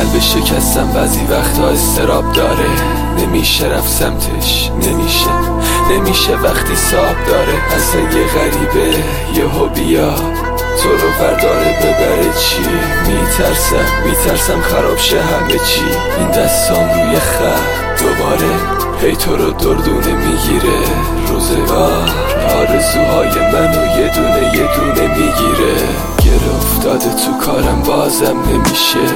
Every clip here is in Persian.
قلب شکستم بعضی وقتا استراب داره، نمیشه رفت سمتش، نمیشه وقتی ساب داره. اصلا یه غریبه یهو بیا تو رو برداره ببره چی؟ میترسم خراب شه همه چی. این دستام روی خط دوباره هی تو رو دردونه میگیره. روزگار آرزوهای منو یه دونه میگیره. گره افتاده تو کارم بازم نمیشه.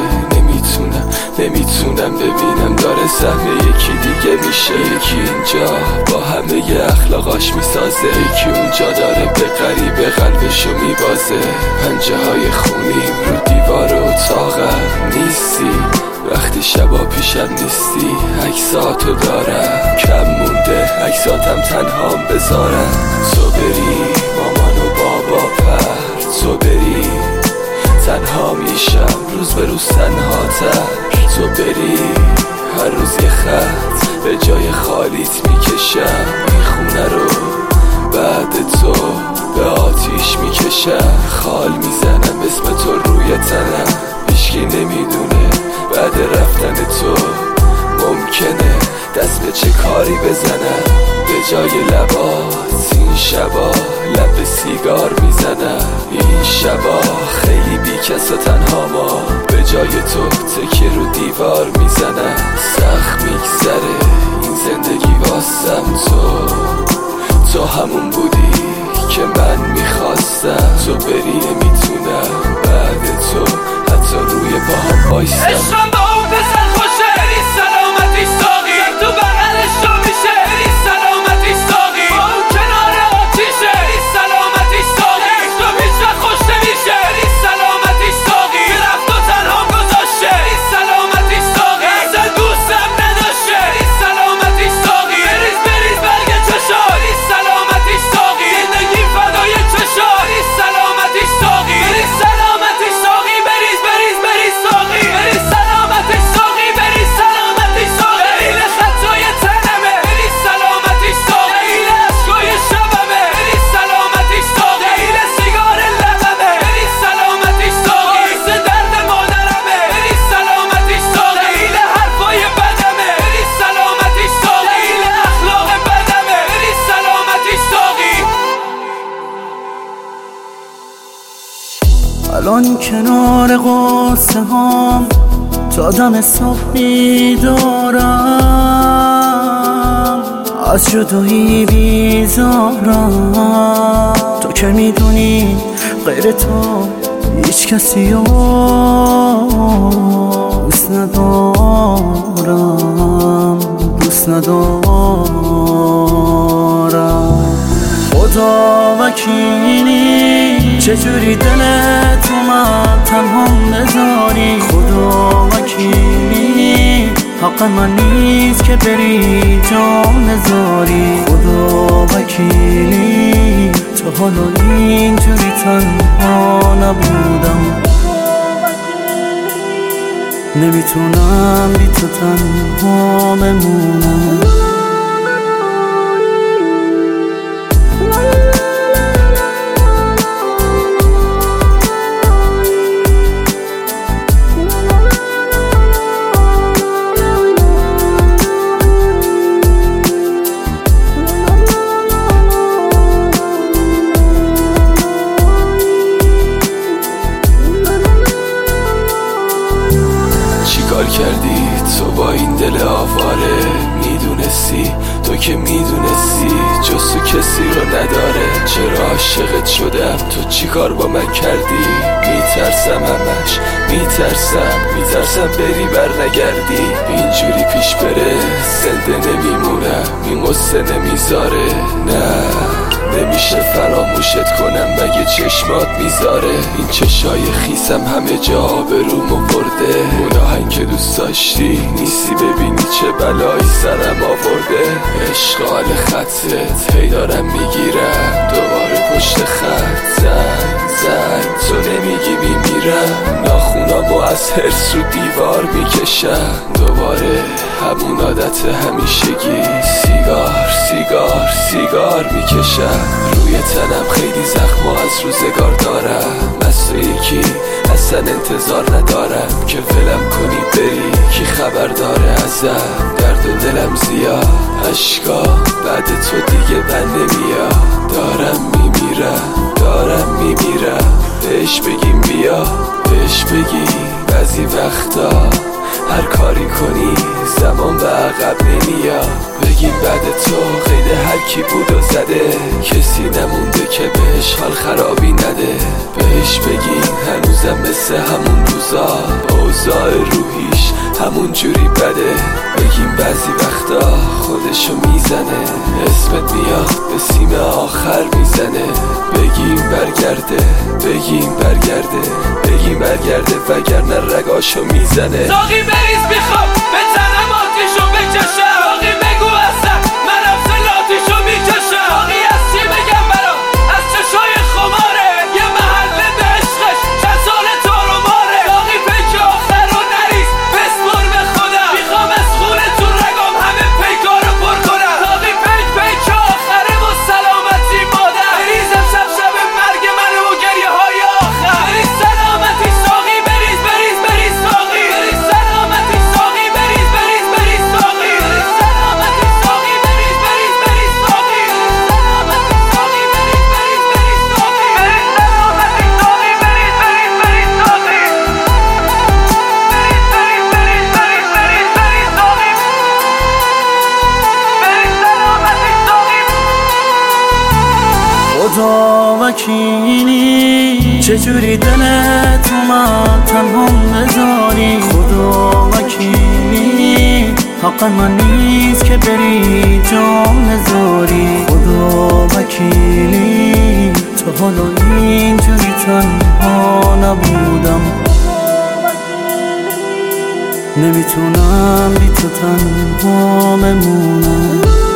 نمیتونم ببینم داره سهم یکی دیگه میشه. یکی اینجا با همه اخلاقاش میسازه، یکی اونجا داره به غریبه قلبشو میبازه. پنجه های خونیم رو دیوار اتاقم نیستی، وقتی شبا پیشم نیستی عکساتو دارم. کم مونده عکساتم تنهام بذارم. تو بری مامان و بابا پر، تو بری تنها میشم روز به روز تنهاتر. تو بری هر روز یه خط به جای خالیت میکشم. این خونه رو بعد تو به آتیش میکشم. خال میزنم اسم تو روی تنم، هیچکی نمیدونه بعد رفتن تو ممکنه دست به چه کاری بزنم. به جای لبات این شبا لب سیگار میزنم. این شبا خیلی بی کس و تنها ما به جای تو تکیه رو دیوار میزنم. سخت میگذره این زندگی واسم، تو همون بودی که من میخواستم. تو بری نمیتونم بعد تو حتی روی پاهم بایستم. عشقم با اون پسر خوشه، بری سلامتیش ساقی تو بغلش تو میشه. بری سلامتیش ساقی با اون کنار آتیشه. بری سلامتیش ساقی تو پیش و خوش نمیشه. بری سلامتیش ساقی رفت و تنها گذاشته. بری سلامتیش ساقی اصلا دوستم نداشته. بری سلامتیش ساقی بریز برگ چشا. بری سلامتیش ساقی زندگی فدای چشا. بری سلامتیش ساقی بری سلامتیش ساقی بریز ساقی. بری سلامتیش ساقی بری سلامتیش ساقی. این خطای تنمه. بری سلامتیش ساقی این عشقای شبمه. بری سلامتیش ساقی این سیگار لبمه. بری سلامتیش ساقی باعث درد مادرمه. بری سلامتیش ساقی این حرفای بدمه. بری سلامتیش ساقی این اخلاق بدمه. بری سلامتیش ساقی. الان کنار قصه هام تا دم صبح میدارم، از جدایی بیزارم. تو که میدونی غیر تو هیچ کسی رو دوست ندارم. خدا وکیلی چجوری دلت اومد تنها بذاری. خدا وکیلی حق من نیست که بری جام نذاری. خدا وکیلی تو حالا اینجوری تنها نبودم. نمیتونم بی تو تنها بمونم. چیکار کردی تو با این دل آواره؟ میدونستی تو که میدونستی جز تو کسی رو نداره. چرا عاشقت شدم تو چیکار با من کردی؟ میترسم همش میترسم بری بر نگردی. اینجوری پیش بره زنده نمیمونم، این قصه نمیذاره. نه نمیشه فراموشت کنم مگه چشمات میذاره. این چشای خیسم همه جا آبرومو برده. اون آهنگ که دوست داشتی نیستی ببینی چه بلایی سرم آورده. عشق حال خطت هی دارم میگیرم دوباره پشت خط. زنگ تو نمیگی میمیرم. ناخونامو و از حرص رو دیوار میکشم. دوباره همون عادت همیشگی، سیگار سیگار سیگار میکشم. روی تنم خیلی زخم و از روزگار دارم. از تو یکی اصلا انتظار ندارم که ولم کنی بری. کی خبر داره ازم؟ درد و دلم زیاد، عشقا بعد تو دیگه بند نمیاد. دارم میمیرم بهش بگیم بیا، بهش بگیم بعضی وقتا هر کاری کنی زمان به عقب نمیاد. بگیم بعد تو قید هر کی بود و زده، کسی نمونده که بهش حال خرابی نده. بهش بگیم هنوزم مثل همون روزا، اوضاع روحیش همون جوری بده. بگیم بعضی وقتا خودشو میزنه، اسمت میاد به سیم آخر میزنه. بگیم برگرده وگرنه رگاشو میزنه. ساقی بریز میخوام به تنم آتیشو بکشم. ساقی بگو اصلا من افسلاتیشو میکشم. ساقی از چی بگم برام از چشای خماره، یه محله به عشقش چند سال تارو ماره. ساقی پیک آخر رو نریز بسپر به خودم، میخوام از خونه تو رگام همه پیکارو پر کنم. ساقی پیک آخره و سلامتی مادر، بریزم شب مرگ منو و گریه های آخر. بریز سلامتی ساقی، بریز ساقی، بریز سلامتی ساقی، بریز ساقی، بریز سلامتی ساقی، بریز ساقی، سلامتی ساقی، بریز ساقی، سلامتی ساقی، بریز ساقی، خدا وکیلی چجوری دلت اومد تنها بذاری. خدا وکیلی حق من نیست که بری جام نذاری. خدا وکیلی تا حالا اینجوری تنها نبودم، نمیتونم بی تو تنها بمونم.